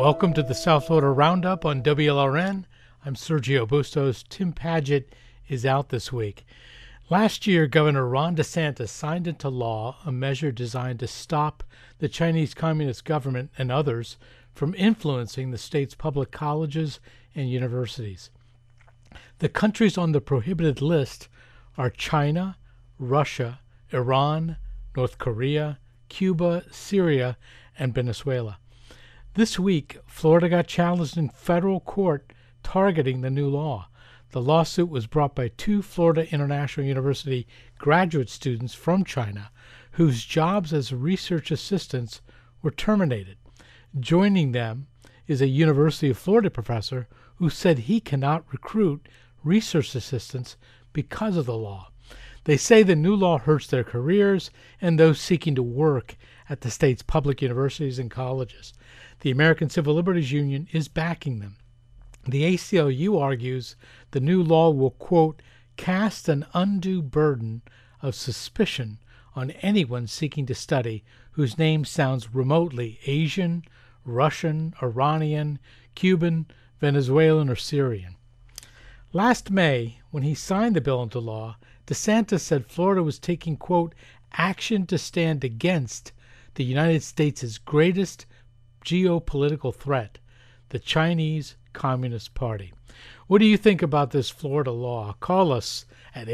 Welcome to the South Florida Roundup on WLRN. I'm Sergio Bustos. Tim Padgett is out this week. Last year, Governor Ron DeSantis signed into law a measure designed to stop the Chinese Communist government and others from influencing the state's public colleges and universities. The countries on the prohibited list are China, Russia, Iran, North Korea, Cuba, Syria, and Venezuela. This week, Florida got challenged in federal court targeting the new law. The lawsuit was brought by two Florida International University graduate students from China whose jobs as research assistants were terminated. Joining them is a University of Florida professor who said he cannot recruit research assistants because of the law. They say the new law hurts their careers and those seeking to work at the state's public universities and colleges. The American Civil Liberties Union is backing them. The ACLU argues the new law will, quote, cast an undue burden of suspicion on anyone seeking to study whose name sounds remotely Asian, Russian, Iranian, Cuban, Venezuelan, or Syrian. Last May, when he signed the bill into law, DeSantis said Florida was taking, quote, action to stand against the United States' greatest geopolitical threat, the Chinese Communist Party. What do you think about this Florida law? Call us at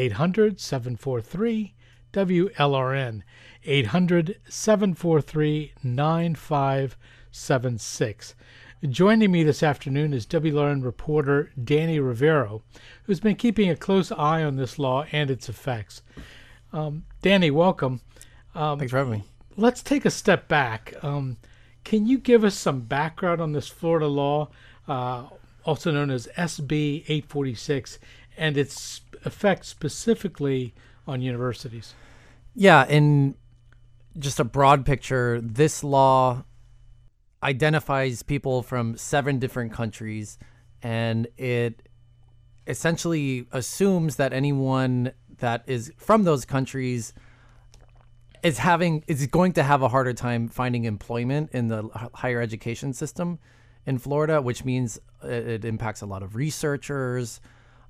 800-743-WLRN, 800-743-9576. Joining me this afternoon is WLRN reporter Danny Rivero, who's been keeping a close eye on this law and its effects. Danny, welcome. Thanks for having me. Let's take a step back. Can you give us some background on this Florida law, also known as SB 846, and its effect specifically on universities? Yeah, in just a broad picture, this law identifies people from 7 different countries, and it essentially assumes that anyone that is from those countries is going to have a harder time finding employment in the higher education system in Florida, which means it impacts a lot of researchers,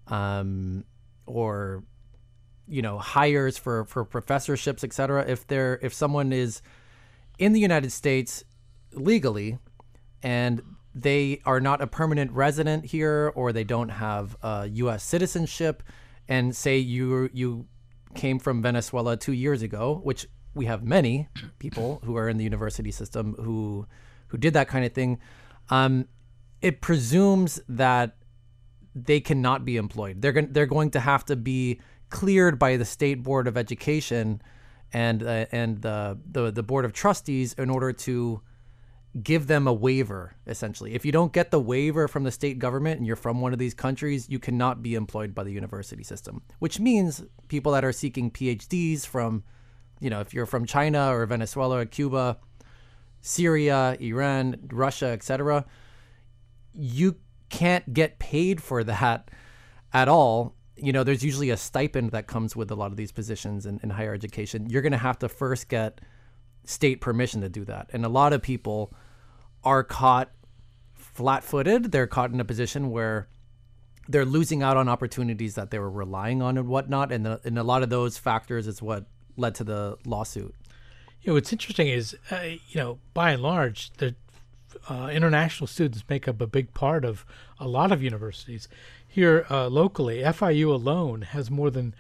or hires for professorships, etc. If someone is in the United States legally and they are not a permanent resident here, or they don't have U.S. citizenship, and say you came from Venezuela 2 years ago, which we have many people who are in the university system who did that kind of thing. It presumes that they cannot be employed. They're going to have to be cleared by the State Board of Education and the Board of Trustees in order to give them a waiver. Essentially, if you don't get the waiver from the state government and you're from one of these countries, you cannot be employed by the university system. Which means people that are seeking PhDs from, if you're from China or Venezuela or Cuba, Syria, Iran, Russia, etc., you can't get paid for that at all. There's usually a stipend that comes with a lot of these positions in higher education. You're going to have to first get state permission to do that. And a lot of people are caught flat-footed. They're caught in a position where they're losing out on opportunities that they were relying on and whatnot. And a lot of those factors is what led to the lawsuit. What's interesting is, by and large, the international students make up a big part of a lot of universities. Here locally, FIU alone has more than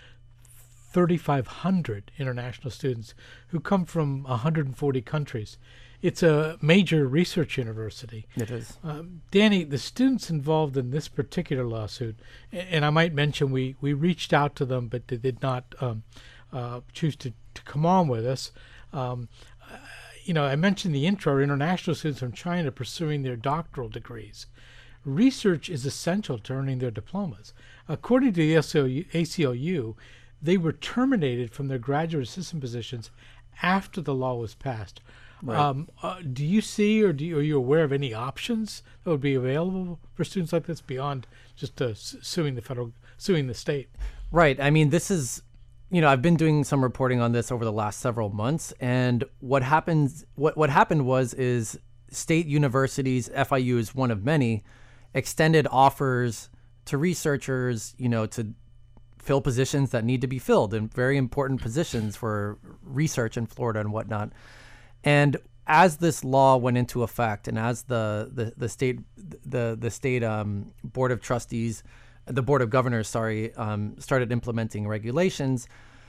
3,500 international students who come from 140 countries. It's a major research university. It is. Danny, the students involved in this particular lawsuit, and I might mention we reached out to them, but they did not choose to come on with us. I mentioned the intro, international students from China pursuing their doctoral degrees. Research is essential to earning their diplomas. According to the ACLU, they were terminated from their graduate assistant positions after the law was passed. Right. Do you see, or are you aware of any options that would be available for students like this beyond just suing the state? Right. I mean, this is, I've been doing some reporting on this over the last several months, and what happened was state universities, FIU is one of many, extended offers to researchers, to fill positions that need to be filled, and very important positions for research in Florida and whatnot. And as this law went into effect, and as the state board of trustees, the board of governors, started implementing regulations,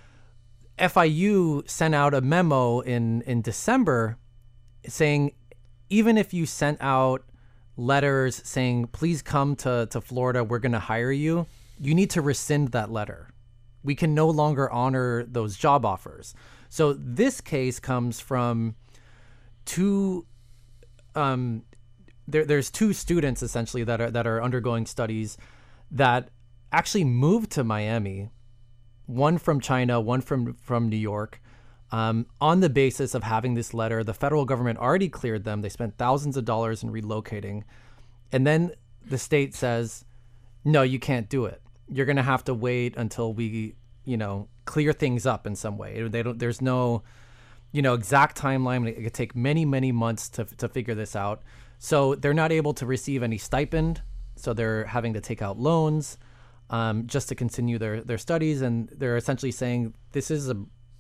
FIU sent out a memo in December saying, even if you sent out letters saying, please come to Florida, we're going to hire you, you need to rescind that letter. We can no longer honor those job offers. So this case comes from two, there's two students essentially that are undergoing studies that actually moved to Miami, one from China, one from New York, on the basis of having this letter. The federal government already cleared them. They spent thousands of dollars in relocating. And then the state says, no, you can't do it. You're going to have to wait until we, clear things up in some way. There's no, exact timeline. It could take many, many months to figure this out. So they're not able to receive any stipend. So they're having to take out loans just to continue their studies. And they're essentially saying this is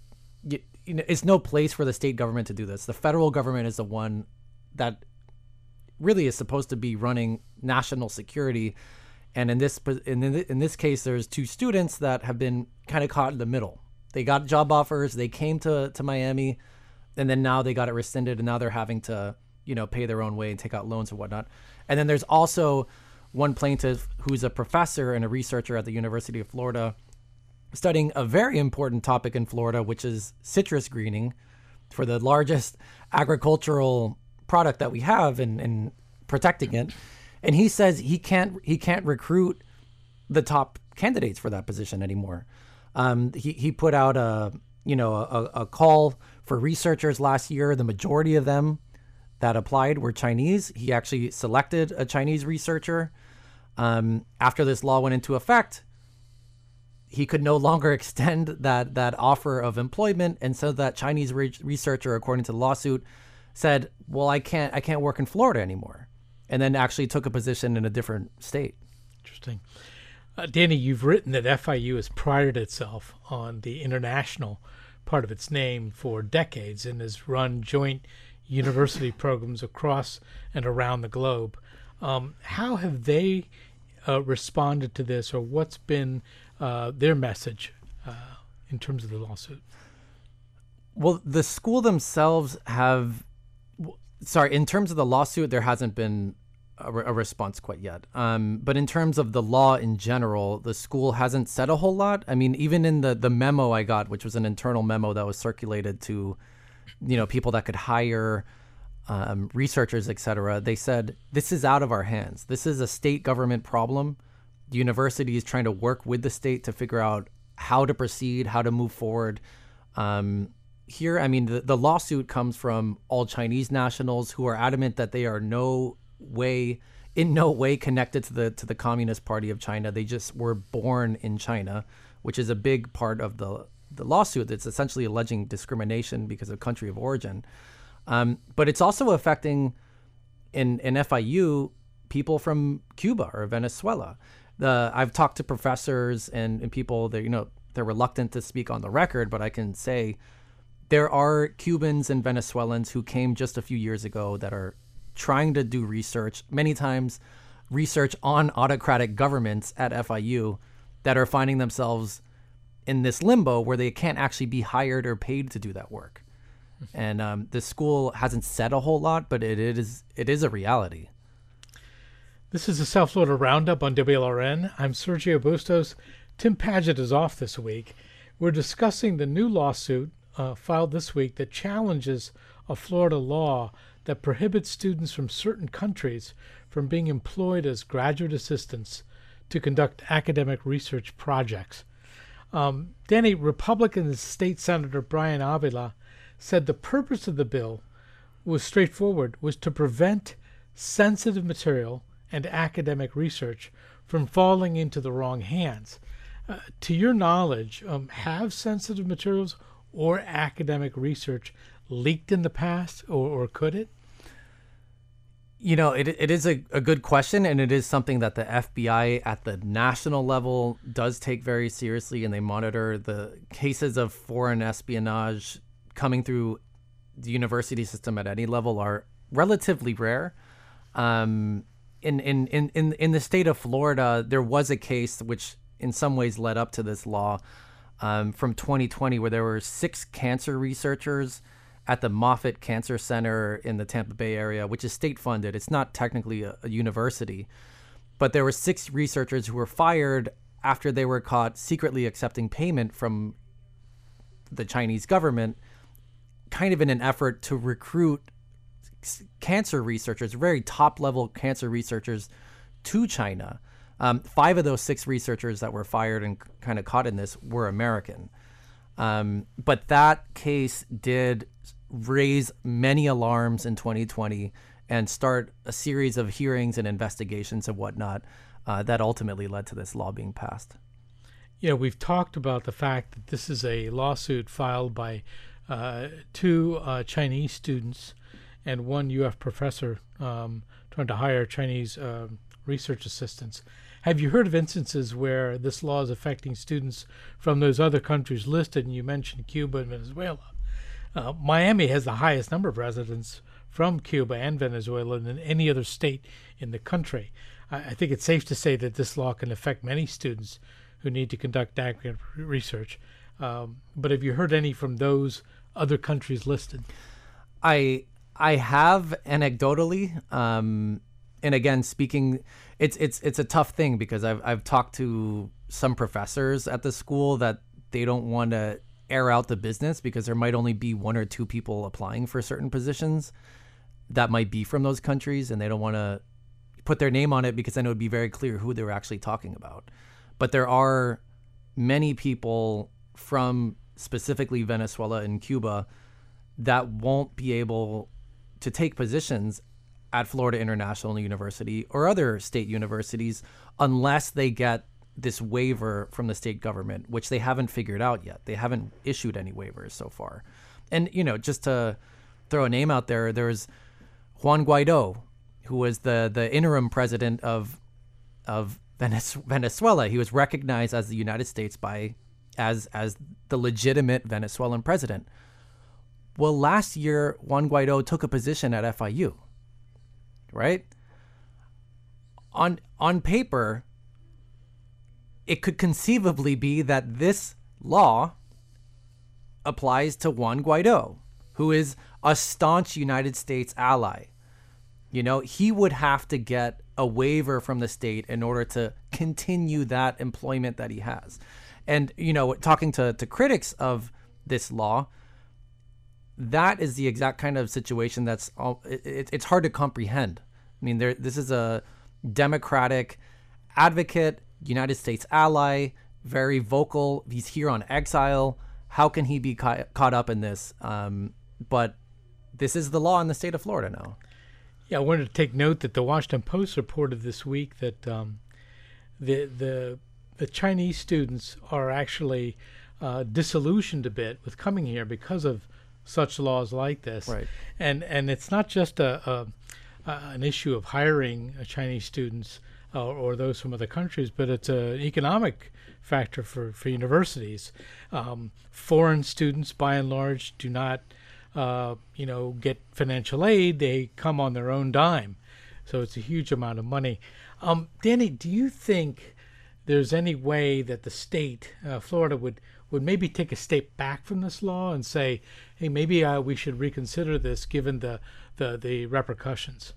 it's no place for the state government to do this. The federal government is the one that really is supposed to be running national security. And in this case, there's two students that have been kind of caught in the middle. They got job offers, they came to Miami, and then now they got it rescinded, and now they're having to, pay their own way and take out loans and whatnot. And then there's also one plaintiff who's a professor and a researcher at the University of Florida, studying a very important topic in Florida, which is citrus greening, for the largest agricultural product that we have, and protecting it. And he says he can't recruit the top candidates for that position anymore. He put out a call for researchers last year. The majority of them that applied were Chinese. He actually selected a Chinese researcher. After this law went into effect, he could no longer extend that offer of employment, and so that Chinese researcher, according to the lawsuit, said, "Well, I can't work in Florida anymore," and then actually took a position in a different state. Interesting. Danny, you've written that FIU has prided itself on the international part of its name for decades and has run joint university programs across and around the globe. How have they responded to this, or what's been their message in terms of the lawsuit? Well, the school themselves in terms of the lawsuit, there hasn't been a response quite yet. But in terms of the law in general, the school hasn't said a whole lot. I mean, even in the memo I got, which was an internal memo that was circulated to, people that could hire researchers, et cetera, they said, this is out of our hands. This is a state government problem. The university is trying to work with the state to figure out how to proceed, how to move forward. Here, I mean, the lawsuit comes from all Chinese nationals who are adamant that they are in no way connected to the Communist Party of China. They just were born in China, which is a big part of the lawsuit. It's essentially alleging discrimination because of country of origin. But it's also affecting in FIU people from Cuba or Venezuela. I've talked to professors and people that, they're reluctant to speak on the record, but I can say there are Cubans and Venezuelans who came just a few years ago that are trying to do research, many times research on autocratic governments at FIU, that are finding themselves in this limbo where they can't actually be hired or paid to do that work. And the school hasn't said a whole lot, but it is a reality. This is the South Florida Roundup on WLRN. I'm Sergio Bustos. Tim Padgett is off this week. We're discussing the new lawsuit filed this week that challenges a Florida law that prohibits students from certain countries from being employed as graduate assistants to conduct academic research projects. Danny, Republican State Senator Brian Avila said the purpose of the bill was straightforward, was to prevent sensitive material and academic research from falling into the wrong hands. To your knowledge, have sensitive materials or academic research leaked in the past, or could it? It is a good question, and it is something that the FBI at the national level does take very seriously, and they monitor. The cases of foreign espionage coming through the university system at any level are relatively rare. In the state of Florida, there was a case which in some ways led up to this law from 2020 where there were 6 cancer researchers at the Moffitt Cancer Center in the Tampa Bay area, which is state funded. It's not technically a university, but there were 6 researchers who were fired after they were caught secretly accepting payment from the Chinese government, kind of in an effort to recruit cancer researchers, very top level cancer researchers, to China. 5 of those 6 researchers that were fired and kind of caught in this were American. But that case did raise many alarms in 2020 and start a series of hearings and investigations and whatnot that ultimately led to this law being passed. We've talked about the fact that this is a lawsuit filed by 2 Chinese students and 1 UF professor trying to hire Chinese research assistants. Have you heard of instances where this law is affecting students from those other countries listed? And you mentioned Cuba and Venezuela. Miami has the highest number of residents from Cuba and Venezuela than any other state in the country. I think it's safe to say that this law can affect many students who need to conduct academic research. But have you heard any from those other countries listed? I have anecdotally, and again, speaking, it's a tough thing because I've talked to some professors at the school that they don't want to air out the business because there might only be 1 or 2 people applying for certain positions that might be from those countries, and they don't want to put their name on it because then it would be very clear who they were actually talking about. But there are many people from specifically Venezuela and Cuba that won't be able to take positions at Florida International University or other state universities unless they get this waiver from the state government, which they haven't figured out yet. They haven't issued any waivers so far. And, just to throw a name out there, there's Juan Guaido, who was the interim president of Venezuela. He was recognized as the United States as the legitimate Venezuelan president. Well, last year, Juan Guaido took a position at FIU, right? On paper, it could conceivably be that this law applies to Juan Guaido, who is a staunch United States ally. He would have to get a waiver from the state in order to continue that employment that he has. And, talking to critics of this law, that is the exact kind of situation it's hard to comprehend. I mean, this is a Democratic advocate, United States ally, very vocal. He's here on exile. How can he be caught up in this? But this is the law in the state of Florida now. Yeah, I wanted to take note that the Washington Post reported this week that the Chinese students are actually disillusioned a bit with coming here because of such laws like this. Right. And it's not just an issue of hiring Chinese students or those from other countries, but it's an economic factor for universities. Foreign students, by and large, do not get financial aid. They come on their own dime. So it's a huge amount of money. Danny, do you think there's any way that the state, Florida, would maybe take a step back from this law and say, hey, maybe we should reconsider this given the repercussions?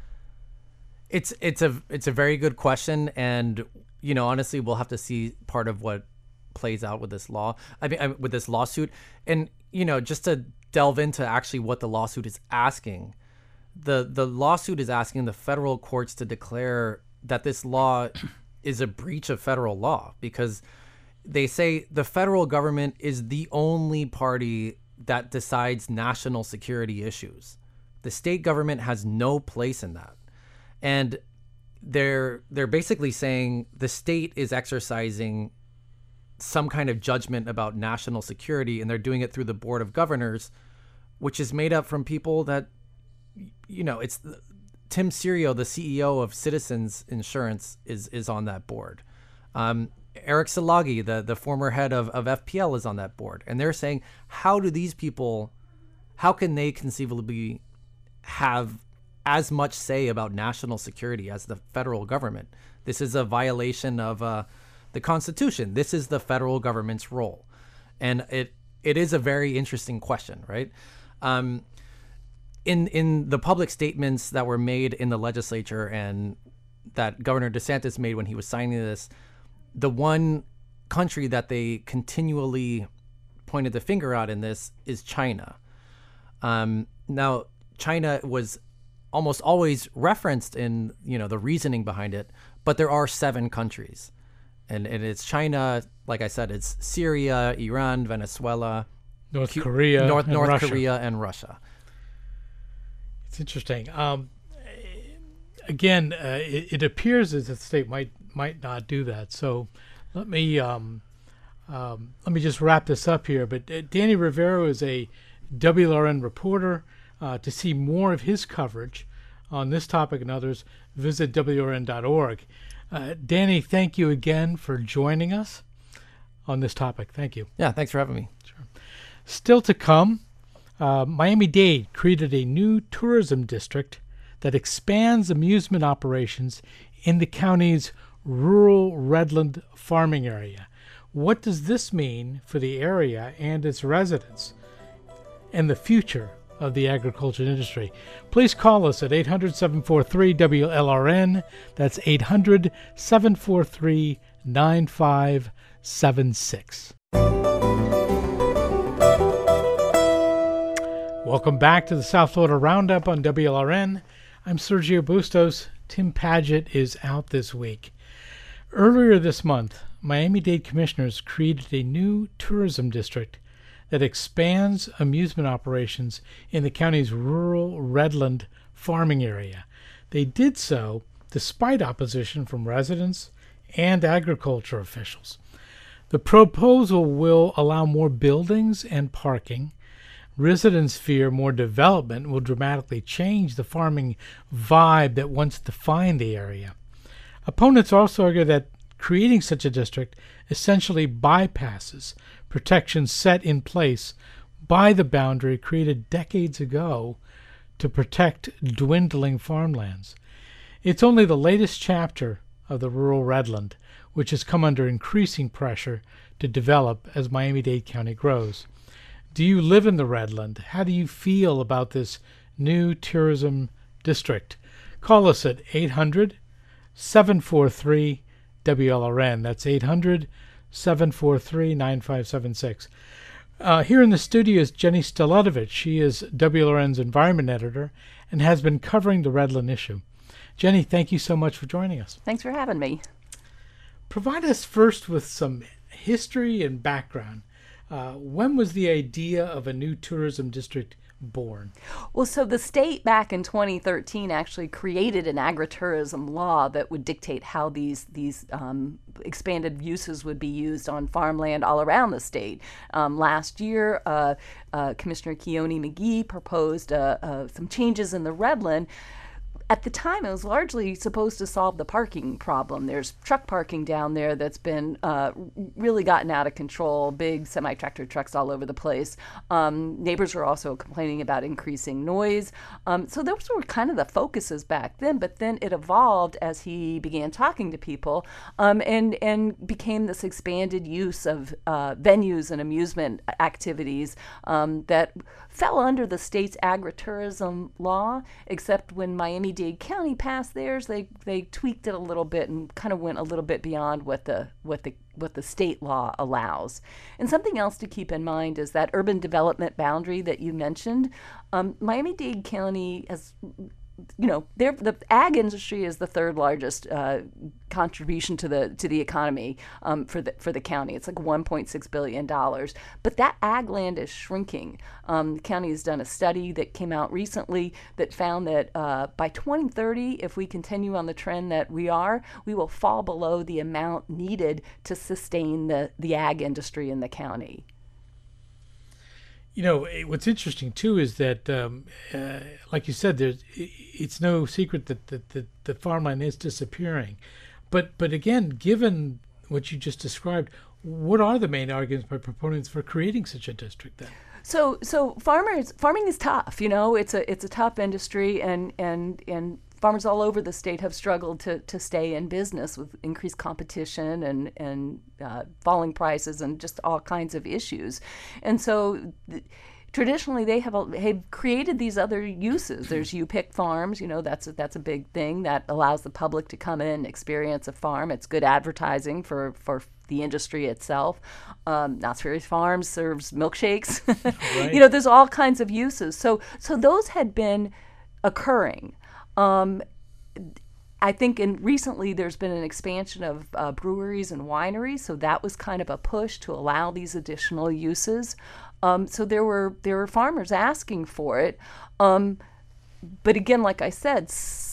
It's a very good question, and honestly, we'll have to see part of what plays out with this law. With this lawsuit, and just to delve into actually what the lawsuit is asking. The lawsuit is asking the federal courts to declare that this law is a breach of federal law because they say the federal government is the only party that decides national security issues. The state government has no place in that. And they're basically saying the state is exercising some kind of judgment about national security, and they're doing it through the Board of Governors, which is made up from people that, Tim Serio, the CEO of Citizens Insurance, is on that board. Eric Szilagyi, the former head of FPL, is on that board. And they're saying, how can they conceivably have as much say about national security as the federal government? This is a violation of the Constitution. This is the federal government's role. And it is a very interesting question, right? In the public statements that were made in the legislature and that Governor DeSantis made when he was signing this, the one country that they continually pointed the finger at in this is China. Now, China was almost always referenced in, the reasoning behind it, but there are 7 countries. And it's China, like I said, it's Syria, Iran, Venezuela, North Korea, and Russia. It's interesting. Again, it appears as if the state might not do that. So let me just wrap this up here. But Danny Rivero is a WLRN reporter. To see more of his coverage on this topic and others, visit WLRN.org. Danny, thank you again for joining us on this topic. Thank you. Yeah, thanks for having me. Sure. Still to come, Miami-Dade created a new tourism district that expands amusement operations in the county's rural Redland farming area. What does this mean for the area and its residents and the future of the agriculture industry? Please call us at 800-743-WLRN. That's 800-743-9576. Welcome back to the South Florida Roundup on WLRN. I'm Sergio Bustos. Tim Padgett is out this week. Earlier this month, Miami-Dade commissioners created a new tourism district that expands amusement operations in the county's rural Redland farming area. They did so despite opposition from residents and agriculture officials. The proposal will allow more buildings and parking. Residents fear more development will dramatically change the farming vibe that once defined the area. Opponents also argue that creating such a district essentially bypasses protections set in place by the boundary created decades ago to protect dwindling farmlands. It's only the latest chapter of the rural Redland, which has come under increasing pressure to develop as Miami-Dade County grows. Do you live in the Redland? How do you feel about this new tourism district? Call us at 800-743-WLRN. That's 800-743-9576. Here in the studio is Jenny Staletovich. She is WLRN's environment editor and has been covering the Redland issue. Jenny, thank you so much for joining us. Thanks for having me. Provide us first with some history and background. When was the idea of a new tourism district born? Well, so the state back in 2013 actually created an agritourism law that would dictate how these expanded uses would be used on farmland all around the state. Last year, Commissioner Keone McGee proposed some changes in the Redland. At the time, it was largely supposed to solve the parking problem. There's truck parking down there that's been really gotten out of control, big semi-tractor trucks all over the place. Neighbors were also complaining about increasing noise. So those were kind of the focuses back then, but then it evolved as he began talking to people and became this expanded use of venues and amusement activities that fell under the state's agritourism law, except when Miami-Dade County passed theirs, they tweaked it a little bit and kind of went a little bit beyond what the state law allows. And something else to keep in mind is that urban development boundary that you mentioned. Miami-Dade County has, the ag industry is the third largest contribution to the economy for the county. It's like $1.6 billion. But that ag land is shrinking. The county has done a study that came out recently that found that by 2030, if we continue on the trend that we will fall below the amount needed to sustain the ag industry in the county. What's interesting too is that, like you said, it's no secret that the farmland is disappearing. But again, given what you just described, what are the main arguments by proponents for creating such a district then? So farming is tough. It's a tough industry, and farmers all over the state have struggled to stay in business with increased competition and falling prices and just all kinds of issues. And so traditionally they have created these other uses. There's U-Pick farms, that's a big thing that allows the public to come in and experience a farm. It's good advertising for the industry itself. Knott's Berry Farms serves milkshakes. Right. There's all kinds of uses. So those had been occurring. I think recently there's been an expansion of breweries and wineries, so that was kind of a push to allow these additional uses. So there were farmers asking for it, but again, like I said,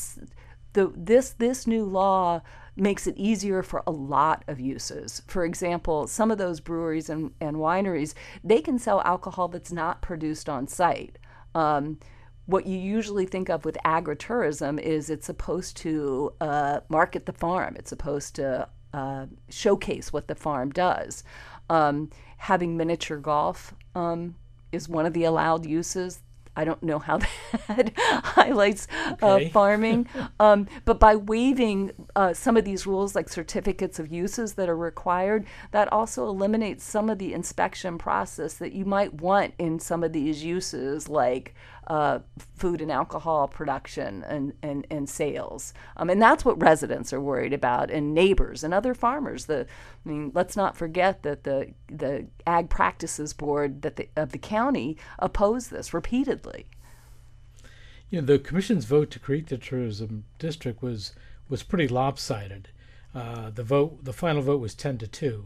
this new law makes it easier for a lot of uses. For example, some of those breweries and wineries, they can sell alcohol that's not produced on site. What you usually think of with agritourism is it's supposed to market the farm. It's supposed to showcase what the farm does. Having miniature golf is one of the allowed uses. I don't know how that highlights farming, but by waiving some of these rules, like certificates of uses that are required, that also eliminates some of the inspection process that you might want in some of these uses, like food and alcohol production and sales. And that's what residents are worried about, and neighbors and other farmers. Let's not forget that the Ag Practices Board of the county opposed this repeatedly. The commission's vote to create the tourism district was pretty lopsided. The final vote was 10-2.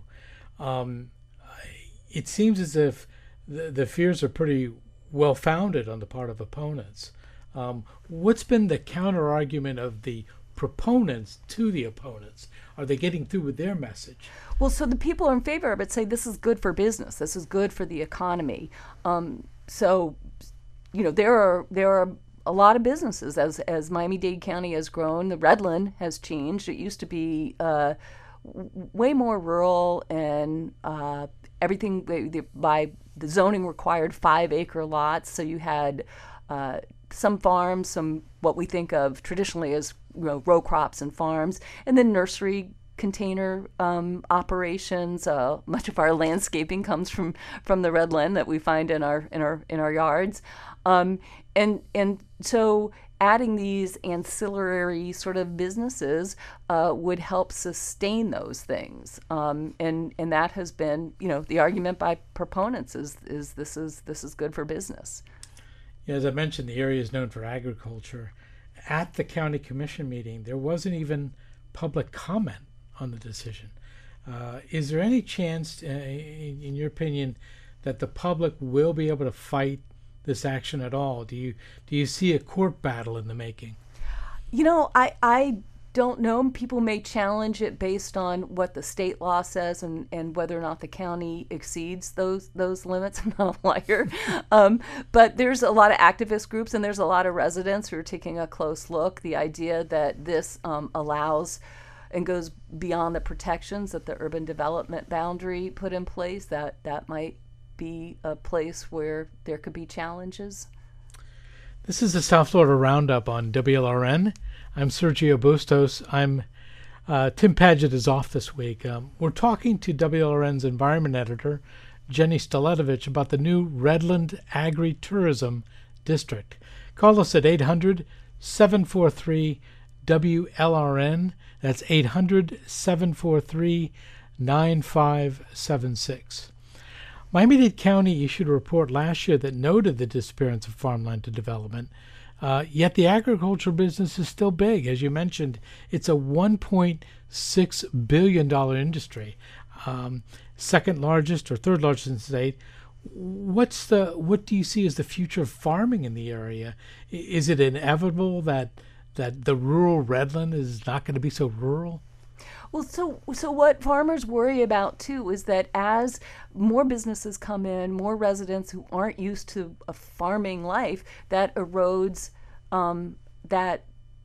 It seems as if the fears are pretty well founded on the part of opponents. What's been the counter argument of the proponents to the opponents? Are they getting through with their message? Well, so the people in favor of it say this is good for business. This is good for the economy. There are a lot of businesses as Miami-Dade County has grown. The Redland has changed. It used to be way more rural, and everything by the zoning required 5-acre lots. So you had some farms, some what we think of traditionally as row crops and farms, and then nursery container operations. Much of our landscaping comes from the Redland that we find in our yards, and so adding these ancillary sort of businesses would help sustain those things, and that has been the argument by proponents is this is good for business. Yeah, as I mentioned, the area is known for agriculture. At the county commission meeting, there wasn't even public comment on the decision. Is there any chance, in your opinion, that the public will be able to fight this action at all? Do you see a court battle in the making? I don't know. People may challenge it based on what the state law says and whether or not the county exceeds those limits. I'm not a lawyer. But there's a lot of activist groups and there's a lot of residents who are taking a close look. The idea that this allows and goes beyond the protections that the urban development boundary put in place, that might be a place where there could be challenges. This is the South Florida Roundup on WLRN. I'm Sergio Bustos. Tim Padgett is off this week. We're talking to WLRN's environment editor, Jenny Staletovich, about the new Redland Agri-Tourism District. Call us at 800-743-WLRN. That's 800-743-9576. Miami-Dade County issued a report last year that noted the disappearance of farmland to development. Yet the agricultural business is still big. As you mentioned, it's a $1.6 billion industry, second largest or third largest in the state. What do you see as the future of farming in the area? Is it inevitable that the rural Redland is not going to be so rural? Well, so what farmers worry about too is that as more businesses come in, more residents who aren't used to a farming life, that erodes that.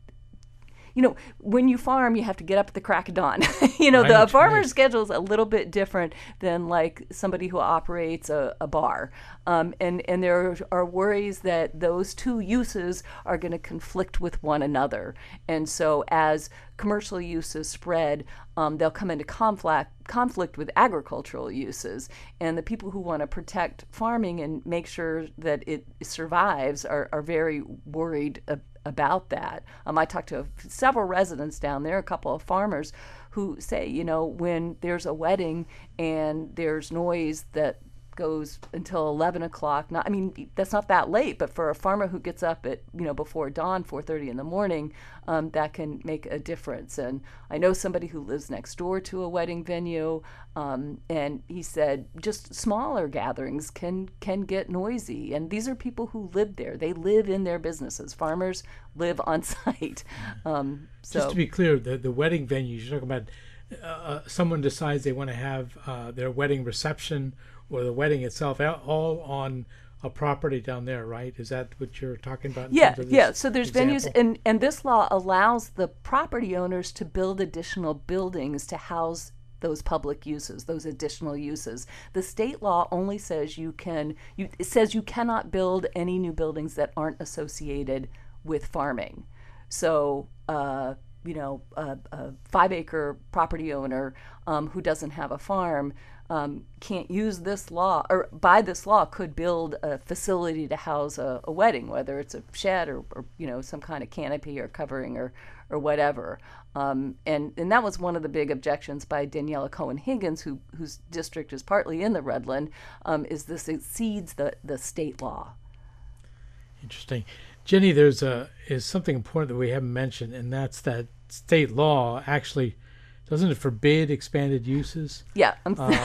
When you farm, you have to get up at the crack of dawn. The farmer's schedule is a little bit different than like somebody who operates a bar. And there are worries that those two uses are going to conflict with one another. And so as commercial uses spread, they'll come into conflict with agricultural uses. And the people who want to protect farming and make sure that it survives are very worried about that. I talked to several residents down there, a couple of farmers, who say, when there's a wedding and there's noise that goes until 11 o'clock. That's not that late, but for a farmer who gets up at, before dawn, 4:30 in the morning, that can make a difference. And I know somebody who lives next door to a wedding venue, and he said just smaller gatherings can get noisy. And these are people who live there. They live in their businesses. Farmers live on site. Just to be clear, the wedding venues, you're talking about someone decides they want to have their wedding reception or the wedding itself all on a property down there, right? Is that what you're talking about? Yeah. So there's venues, and this law allows the property owners to build additional buildings to house those public uses, those additional uses. The state law only says it says you cannot build any new buildings that aren't associated with farming. So, a 5-acre property owner who doesn't have a farm can't use this law, or by this law could build a facility to house a wedding, whether it's a shed or some kind of canopy or covering or whatever. And that was one of the big objections by Daniela Cohen Higgins, whose district is partly in the Redland, is this exceeds the state law. Interesting. Jenny, is something important that we haven't mentioned, and that's that state law actually, doesn't it forbid expanded uses? Yeah.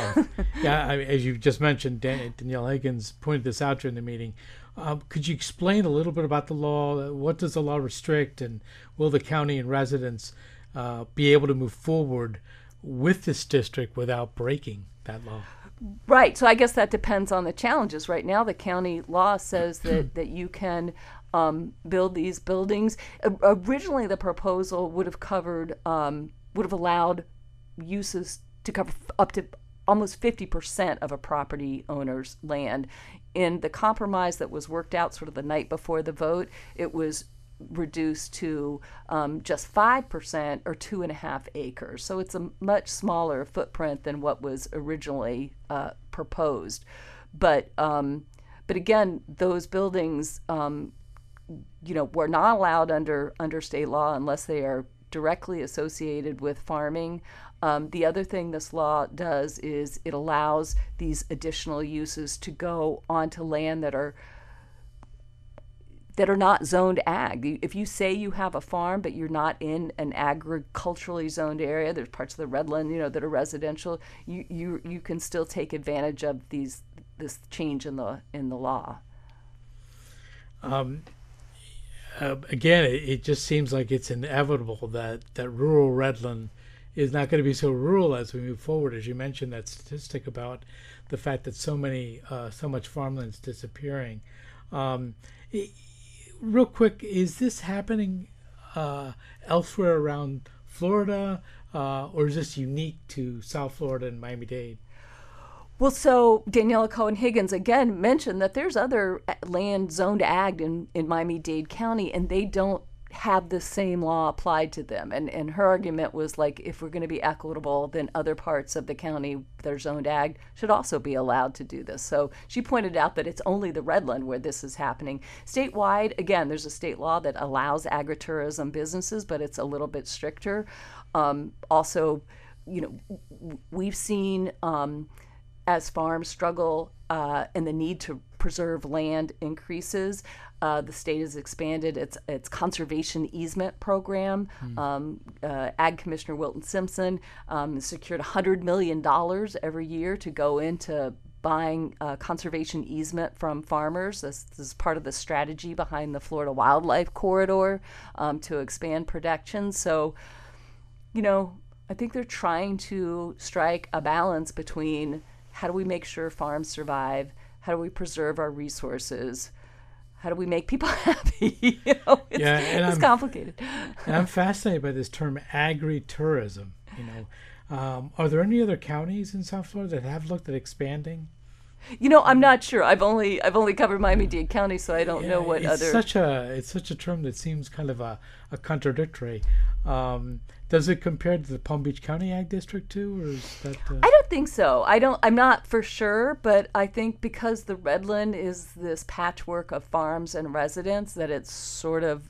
As you just mentioned, Danielle Higgins pointed this out during the meeting. Could you explain a little bit about the law? What does the law restrict, and will the county and residents be able to move forward with this district without breaking that law? Right. So I guess that depends on the challenges. Right now, the county law says that you can build these buildings. Originally, the proposal would have allowed uses to cover up to almost 50% of a property owner's land. In the compromise that was worked out sort of the night before the vote, it was reduced to just 5% or 2.5 acres. So it's a much smaller footprint than what was originally proposed. But again, those buildings, were not allowed under state law unless they are directly associated with farming. The other thing this law does is it allows these additional uses to go onto land that are not zoned ag. If you say you have a farm, but you're not in an agriculturally zoned area, there's parts of the Redland, that are residential, you can still take advantage of this change in the law. Again, it just seems like it's inevitable that rural Redland is not going to be so rural as we move forward. As you mentioned, that statistic about the fact that so much farmland is disappearing. Real quick, is this happening elsewhere around Florida, or is this unique to South Florida and Miami-Dade? Well, so Daniela Cohen Higgins again mentioned that there's other land zoned ag in Miami-Dade County, and they don't have the same law applied to them. And her argument was like, if we're going to be equitable, then other parts of the county that are zoned ag should also be allowed to do this. So she pointed out that it's only the Redland where this is happening. Statewide, again, there's a state law that allows agritourism businesses, but it's a little bit stricter. Also, we've seen as farms struggle and the need to preserve land increases, the state has expanded its conservation easement program. Ag Commissioner Wilton Simpson secured $100 million every year to go into buying conservation easement from farmers. This is part of the strategy behind the Florida Wildlife Corridor to expand protection. So, I think they're trying to strike a balance between how do we make sure farms survive, how do we preserve our resources, how do we make people happy? It's complicated. And I'm fascinated by this term agritourism. Are there any other counties in South Florida that have looked at expanding? I'm not sure. I've only covered Miami-Dade County, so I don't know what it's other. It's such a term that seems kind of a contradictory. Does it compare to the Palm Beach County Ag District too, or is that? I don't think so. I'm not for sure, but I think because the Redland is this patchwork of farms and residents, that it's sort of,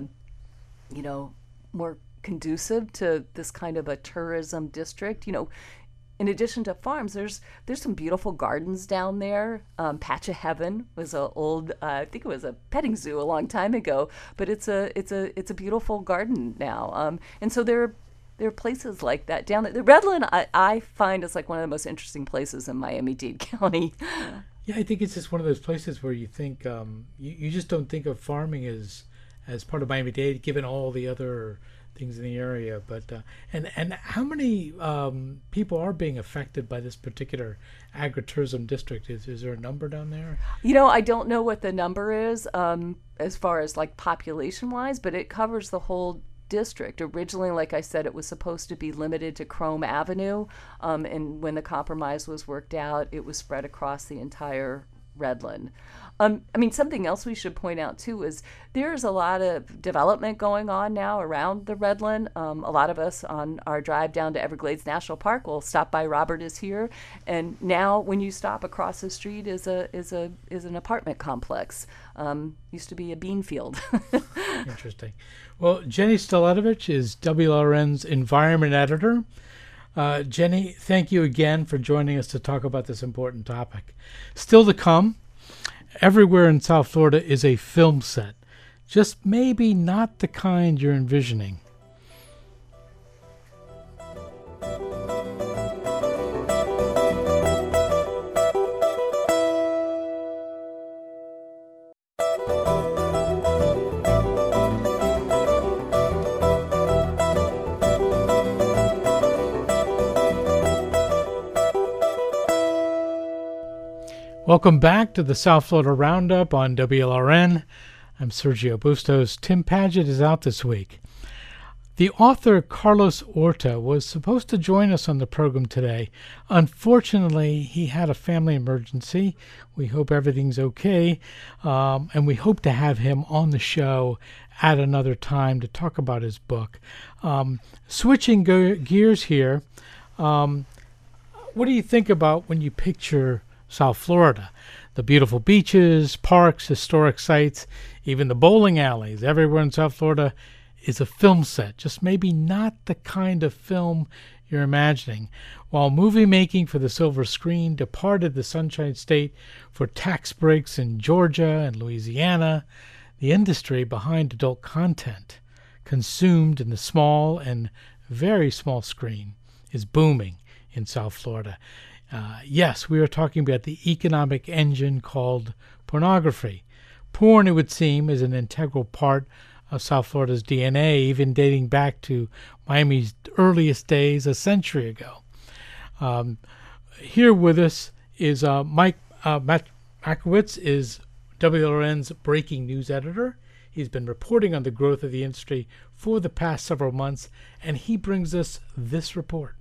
more conducive to this kind of a tourism district. In addition to farms, there's some beautiful gardens down there. Patch of Heaven was an old, I think it was a petting zoo a long time ago, but it's a beautiful garden now. And so there are places like that down there. The Redland I find is like one of the most interesting places in Miami-Dade County. Yeah, I think it's just one of those places where you think you just don't think of farming as part of Miami-Dade, given all the other things in the area. But and how many people are being affected by this particular agritourism district? Is there a number down there? I don't know what the number is as far as like population wise, but it covers the whole district. Originally, like I said, it was supposed to be limited to Chrome Avenue, and when the compromise was worked out, it was spread across the entire Redland. Something else we should point out too is there's a lot of development going on now around the Redland. A lot of us on our drive down to Everglades National Park will stop by Robert is Here, and now when you stop across the street is an apartment complex. Used to be a bean field. Interesting. Well, Jenny Staletovich is WLRN's environment editor. Jenny, thank you again for joining us to talk about this important topic. Still to come, everywhere in South Florida is a film set, just maybe not the kind you're envisioning. Welcome back to the South Florida Roundup on WLRN. I'm Sergio Bustos. Tim Padgett is out this week. The author Carlos Orta was supposed to join us on the program today. Unfortunately, he had a family emergency. We hope everything's okay, and we hope to have him on the show at another time to talk about his book. Switching gears here, what do you think about when you picture South Florida? The beautiful beaches, parks, historic sites, even the bowling alleys, everywhere in South Florida is a film set, just maybe not the kind of film you're imagining. While movie making for the silver screen departed the Sunshine State for tax breaks in Georgia and Louisiana, the industry behind adult content consumed in the small and very small screen is booming in South Florida. Yes, we are talking about the economic engine called pornography. Porn, it would seem, is an integral part of South Florida's DNA, even dating back to Miami's earliest days a century ago. Here with us is Mike Makowitz, is WLRN's breaking news editor. He's been reporting on the growth of the industry for the past several months, and he brings us this report.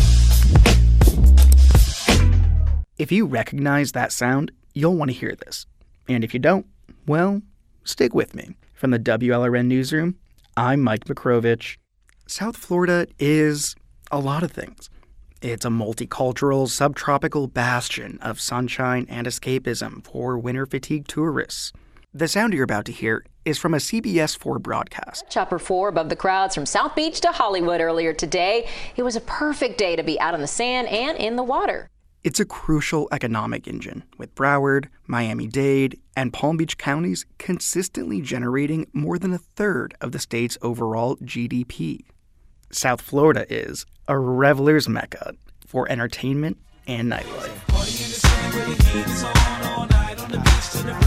If you recognize that sound, you'll want to hear this. And if you don't, well, stick with me. From the WLRN Newsroom, I'm Mike Makrovich. South Florida is a lot of things. It's a multicultural, subtropical bastion of sunshine and escapism for winter-fatigued tourists. The sound you're about to hear is from a CBS 4 broadcast. Chopper 4 above the crowds from South Beach to Hollywood earlier today. It was a perfect day to be out on the sand and in the water. It's a crucial economic engine, with Broward, Miami-Dade, and Palm Beach counties consistently generating more than a third of the state's overall GDP. South Florida is a reveler's mecca for entertainment and nightlife.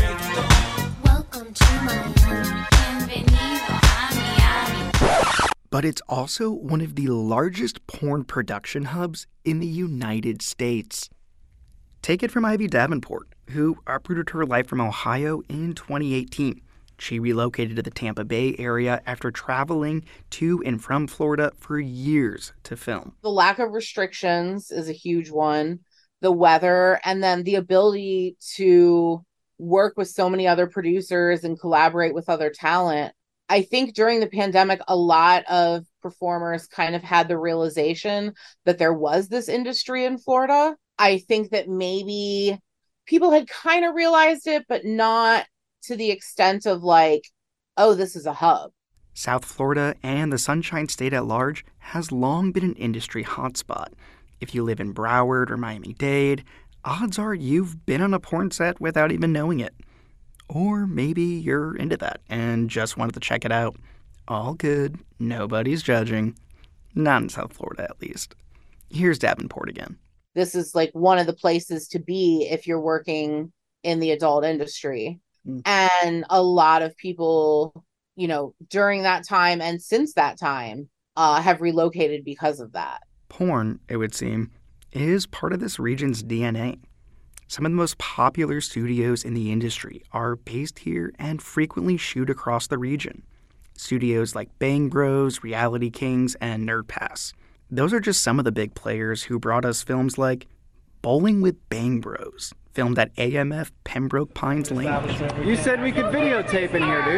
Welcome to Miami. Bienvenido a Miami. but it's also one of the largest porn production hubs in the United States. Take it from Ivy Davenport, who uprooted her life from Ohio in 2018. She relocated to the Tampa Bay area after traveling to and from Florida for years to film. The lack of restrictions is a huge one, the weather, and then the ability to work with so many other producers and collaborate with other talent. I think during the pandemic, a lot of performers kind of had the realization that there was this industry in Florida. I think that maybe people had kind of realized it, but not to the extent of like, oh, this is a hub. South Florida and the Sunshine State at large has long been an industry hotspot. If you live in Broward or Miami-Dade, odds are you've been on a porn set without even knowing it. Or maybe you're into that and just wanted to check it out. All good, nobody's judging. Not in South Florida, at least. Here's Davenport again. This is like one of the places to be if you're working in the adult industry. And a lot of people, you know, during that time and since that time have relocated because of that. Porn, it would seem, is part of this region's DNA. Some of the most popular studios in the industry are based here and frequently shoot across the region. Studios like Bang Bros, Reality Kings, and NerdPass. Those are just some of the big players who brought us films like Bowling with Bang Bros, filmed at AMF Pembroke Pines Lane. You said we could videotape in here, dude.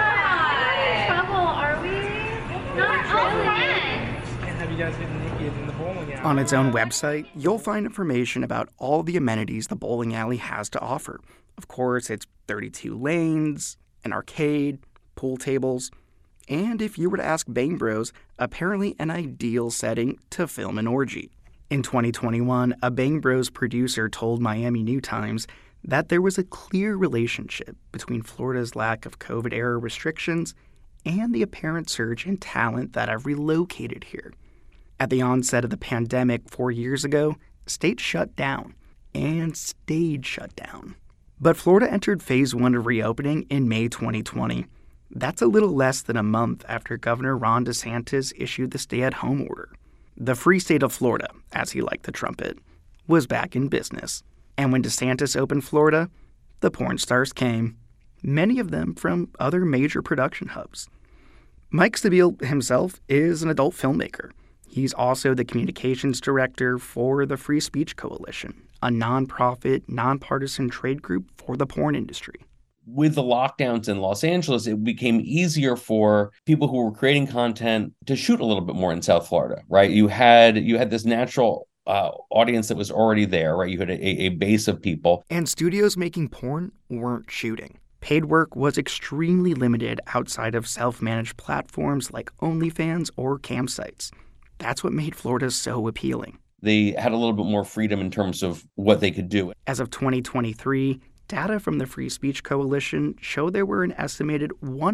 Trouble, are we? Not okay. Have you guys been naked in the bowling alley? On its own website, you'll find information about all the amenities the bowling alley has to offer. Of course, it's 32 lanes, an arcade, pool tables, and if you were to ask Bang Bros, apparently an ideal setting to film an orgy. In 2021, a Bang Bros producer told Miami New Times that there was a clear relationship between Florida's lack of COVID-era restrictions and the apparent surge in talent that have relocated here. At the onset of the pandemic 4 years ago, states shut down and stayed shut down. But Florida entered phase 1 of reopening in May 2020. That's a little less than a month after Governor Ron DeSantis issued the stay-at-home order. The free state of Florida, as he liked to trumpet, was back in business. And when DeSantis opened Florida, the porn stars came, many of them from other major production hubs. Mike Stabile himself is an adult filmmaker. He's also the communications director for the Free Speech Coalition, a nonprofit, nonpartisan trade group for the porn industry. With the lockdowns in Los Angeles, it became easier for people who were creating content to shoot a little bit more in South Florida, right? You had this natural audience that was already there, right? You had a base of people. And studios making porn weren't shooting. Paid work was extremely limited outside of self-managed platforms like OnlyFans or campsites. That's what made Florida so appealing. They had a little bit more freedom in terms of what they could do. As of 2023, data from the Free Speech Coalition show there were an estimated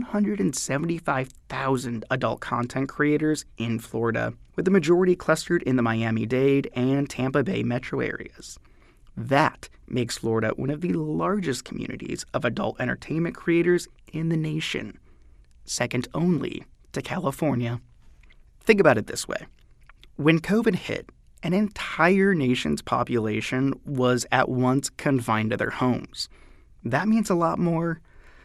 175,000 adult content creators in Florida, with the majority clustered in the Miami-Dade and Tampa Bay metro areas. That makes Florida one of the largest communities of adult entertainment creators in the nation, second only to California. Think about it this way. When COVID hit, an entire nation's population was at once confined to their homes. That means a lot more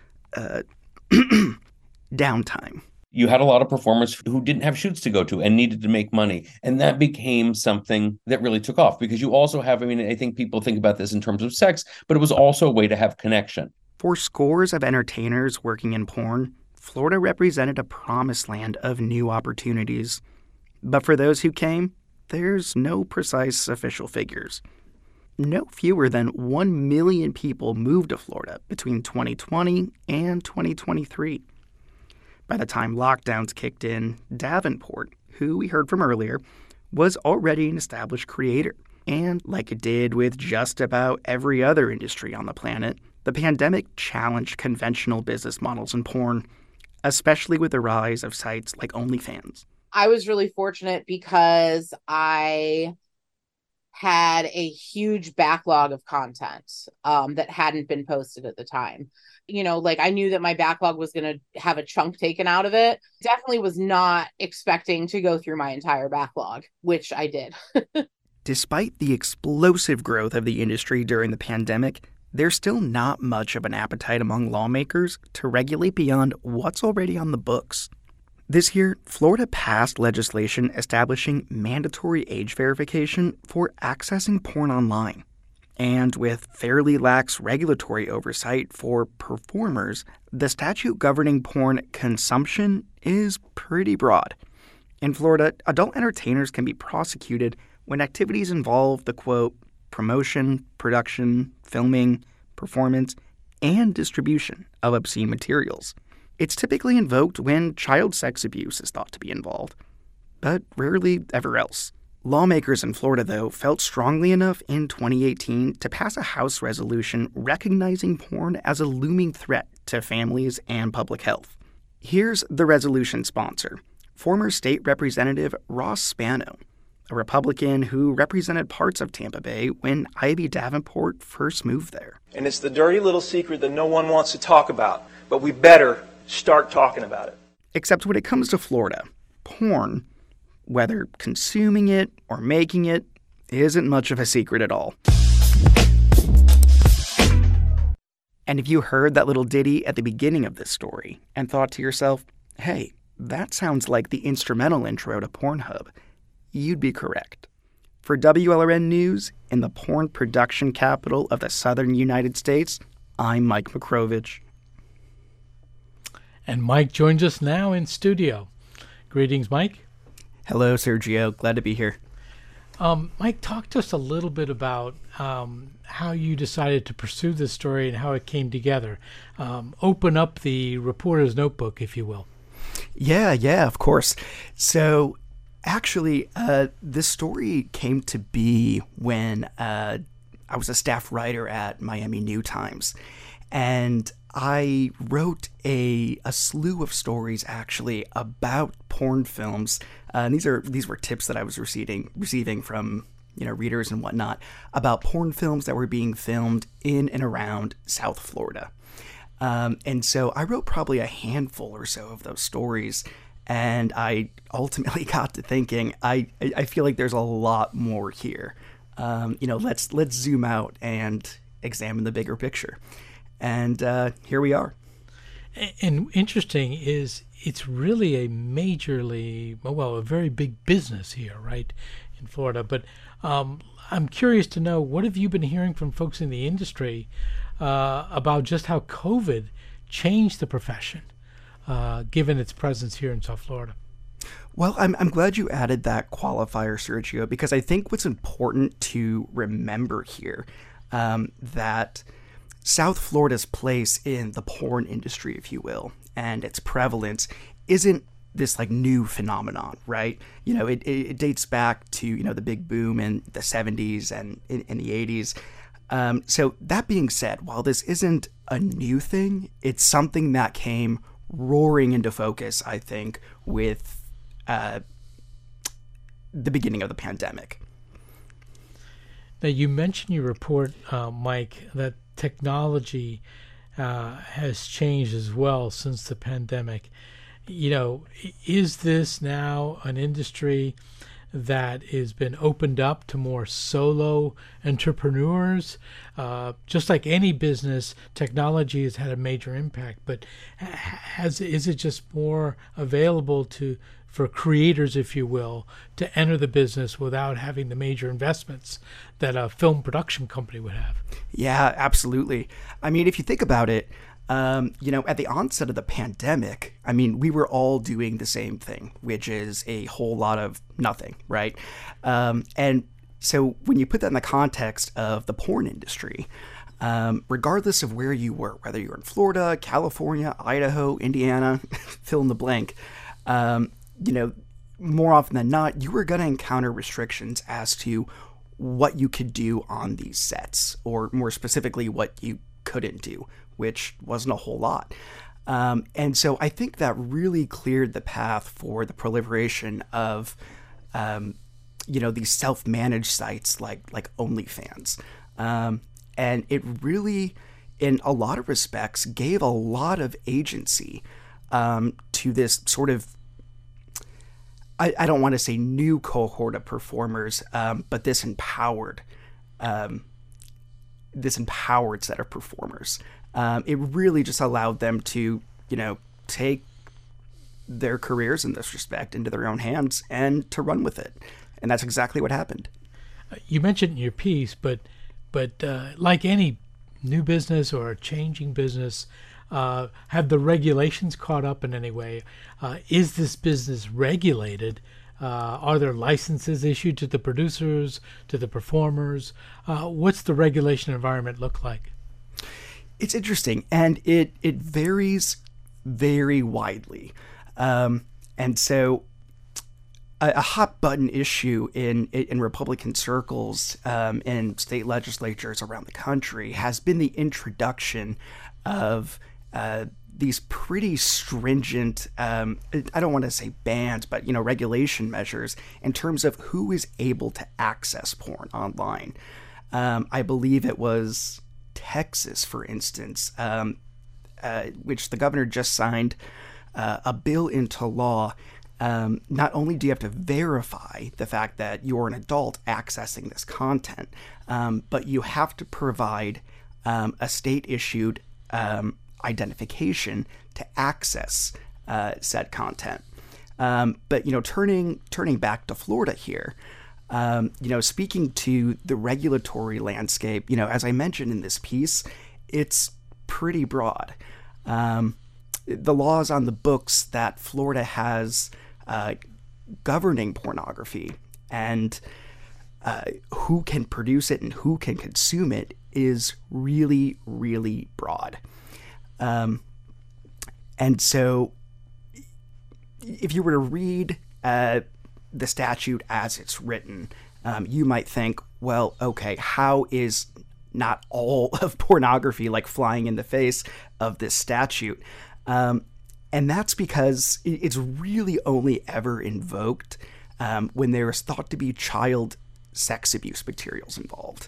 downtime. You had a lot of performers who didn't have shoots to go to and needed to make money. And that became something that really took off because you also have, I think people think about this in terms of sex, but it was also a way to have connection. For scores of entertainers working in porn, Florida represented a promised land of new opportunities. But for those who came, there's no precise official figures. No fewer than 1 million people moved to Florida between 2020 and 2023. By the time lockdowns kicked in, Davenport, who we heard from earlier, was already an established creator. And like it did with just about every other industry on the planet, the pandemic challenged conventional business models in porn, especially with the rise of sites like OnlyFans. I was really fortunate because I had a huge backlog of content that hadn't been posted at the time. Like I knew that my backlog was going to have a chunk taken out of it. Definitely was not expecting to go through my entire backlog, which I did. Despite the explosive growth of the industry during the pandemic, there's still not much of an appetite among lawmakers to regulate beyond what's already on the books. This year, Florida passed legislation establishing mandatory age verification for accessing porn online. And with fairly lax regulatory oversight for performers, the statute governing porn consumption is pretty broad. In Florida, adult entertainers can be prosecuted when activities involve the, quote, promotion, production, filming, performance, and distribution of obscene materials. It's typically invoked when child sex abuse is thought to be involved, but rarely ever else. Lawmakers in Florida, though, felt strongly enough in 2018 to pass a House resolution recognizing porn as a looming threat to families and public health. Here's the resolution sponsor, former state representative Ross Spano, a Republican who represented parts of Tampa Bay when Ivy Davenport first moved there. And it's the dirty little secret that no one wants to talk about, but we better start talking about it. Except when it comes to Florida, porn, whether consuming it or making it, isn't much of a secret at all. And if you heard that little ditty at the beginning of this story and thought to yourself, hey, that sounds like the instrumental intro to Pornhub, you'd be correct. For WLRN News in the porn production capital of the southern United States, I'm Mike Makrovich. And Mike joins us now in studio. Greetings, Mike. Hello, Sergio. Glad to be here. Mike, talk to us a little bit about how you decided to pursue this story and how it came together. Open up the reporter's notebook, if you will. Yeah, of course. So, actually, this story came to be when I was a staff writer at Miami New Times. And I wrote a slew of stories actually about porn films. And these were tips that I was receiving from readers and whatnot about porn films that were being filmed in and around South Florida. And so I wrote probably a handful or so of those stories. And I ultimately got to thinking, I feel like there's a lot more here. Let's zoom out and examine the bigger picture. And here we are. And interesting is it's really a a very big business here, right, in Florida. But I'm curious to know, what have you been hearing from folks in the industry about just how COVID changed the profession, given its presence here in South Florida? Well, I'm glad you added that qualifier, Sergio, because I think what's important to remember here, that South Florida's place in the porn industry, if you will, and its prevalence isn't this new phenomenon, right? It dates back to, the big boom in the 70s and in the 80s. So that being said, while this isn't a new thing, it's something that came roaring into focus, I think, with the beginning of the pandemic. Now, you mentioned in your report, Mike, that technology has changed as well since the pandemic. Is this now an industry that has been opened up to more solo entrepreneurs? Just like any business, technology has had a major impact, but is it just more available for creators, if you will, to enter the business without having the major investments that a film production company would have? Yeah, absolutely. I mean, if you think about it, at the onset of the pandemic, we were all doing the same thing, which is a whole lot of nothing, right? And so when you put that in the context of the porn industry, regardless of where you were, whether you were in Florida, California, Idaho, Indiana, fill in the blank, more often than not, you were going to encounter restrictions as to what you could do on these sets, or more specifically, what you couldn't do, which wasn't a whole lot. And so I think that really cleared the path for the proliferation of, these self-managed sites like OnlyFans. And it really, in a lot of respects, gave a lot of agency to this sort of, I don't want to say new cohort of performers, but this empowered set of performers. It really just allowed them to, take their careers in this respect into their own hands and to run with it. And that's exactly what happened. You mentioned in your piece, but like any new business or a changing business, have the regulations caught up in any way? Is this business regulated? Are there licenses issued to the producers, to the performers? What's the regulation environment look like? It's interesting, and it varies very widely. And so a hot button issue in Republican circles and state legislatures around the country has been the introduction of these pretty stringent, I don't want to say bans, but regulation measures in terms of who is able to access porn online. I believe it was Texas, for instance, which the governor just signed a bill into law. Not only do you have to verify the fact that you're an adult accessing this content, but you have to provide a state-issued identification to access said content. But turning back to Florida here, speaking to the regulatory landscape, as I mentioned in this piece, it's pretty broad. The laws on the books that Florida has governing pornography and who can produce it and who can consume it is really, really broad. And so if you were to read the statute as it's written, you might think, well, okay, how is not all of pornography like flying in the face of this statute? And that's because it's really only ever invoked when there is thought to be child sex abuse materials involved.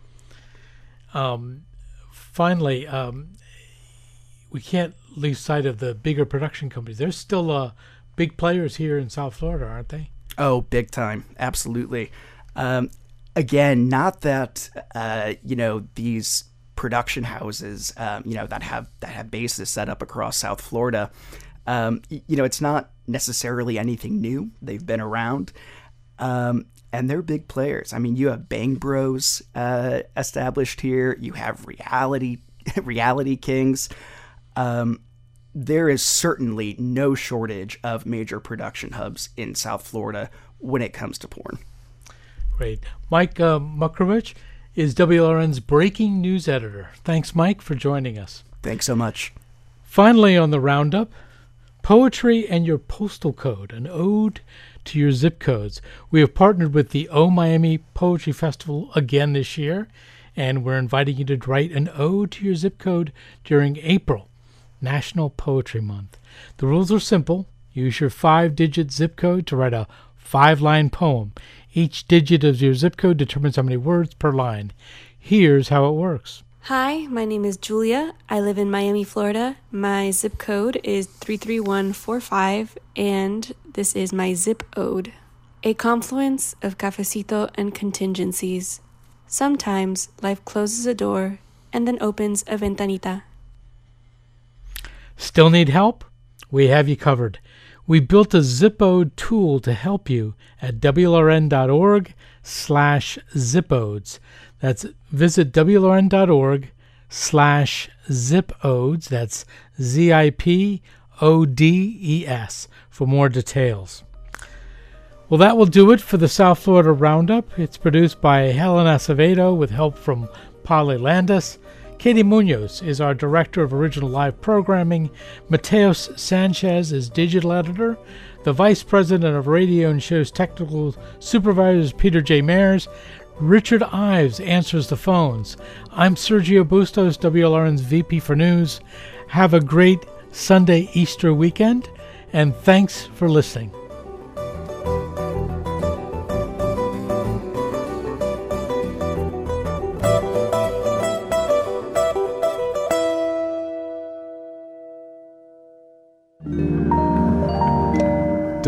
Finally, we can't lose sight of the bigger production companies. There's still big players here in South Florida, aren't they? Oh, big time. Absolutely. Again, not that, these production houses, that have bases set up across South Florida, it's not necessarily anything new. They've been around, and they're big players. I mean, you have Bang Bros established here. You have reality kings. There is certainly no shortage of major production hubs in South Florida when it comes to porn. Great. Mike Mukrovich is WLRN's breaking news editor. Thanks, Mike, for joining us. Thanks so much. Finally on the roundup, Poetry and Your Postal Code, an ode to your zip codes. We have partnered with the O Miami Poetry Festival again this year, and we're inviting you to write an ode to your zip code during April, National Poetry Month. The rules are simple. Use your 5-digit zip code to write a 5-line poem. Each digit of your zip code determines how many words per line. Here's how it works. Hi, my name is Julia. I live in Miami, Florida. My zip code is 33145, and this is my zip ode. A confluence of cafecito and contingencies. Sometimes life closes a door and then opens a ventanita. Still need help? We have you covered. We built a Zipode tool to help you at WLRN.org/zipodes. That's visit WLRN.org/zipodes. That's ZIPODES for more details. Well, that will do it for the South Florida Roundup. It's produced by Helen Acevedo with help from Polly Landis. Katie Munoz is our Director of Original Live Programming. Mateos Sanchez is Digital Editor. The Vice President of Radio and Show's Technical Supervisor is Peter J. Mayers. Richard Ives answers the phones. I'm Sergio Bustos, WLRN's VP for News. Have a great Sunday Easter weekend, and thanks for listening.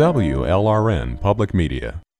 WLRN Public Media.